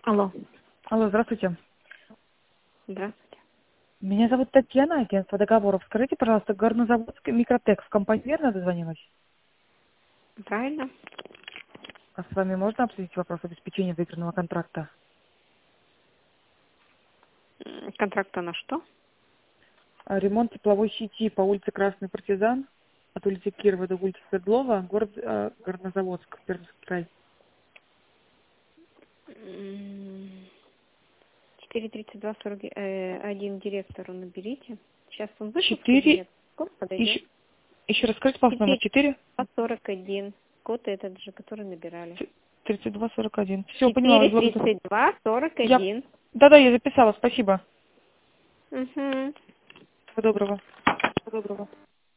Алло. Алло, здравствуйте. Здравствуйте. Меня зовут Татьяна, агентство договоров. Скажите, пожалуйста, Горнозаводск Микротекс, в компанию верно дозвонилась? Правильно? А с вами можно обсудить вопрос обеспечения выигранного контракта? Контракта на что? Ремонт тепловой сети по улице Красный Партизан, от улицы Кирова до улицы Свердлова, город Горнозаводск, Пермский край. 432-41 директору наберите. Сейчас он вышел в 4, кабинет. Код подойдет. еще раз скажите, пожалуйста, номер 4, 432-41. Код этот же, который набирали. 3241. Все, поняла. 432-41. Да, я записала, спасибо. Угу. Всего доброго.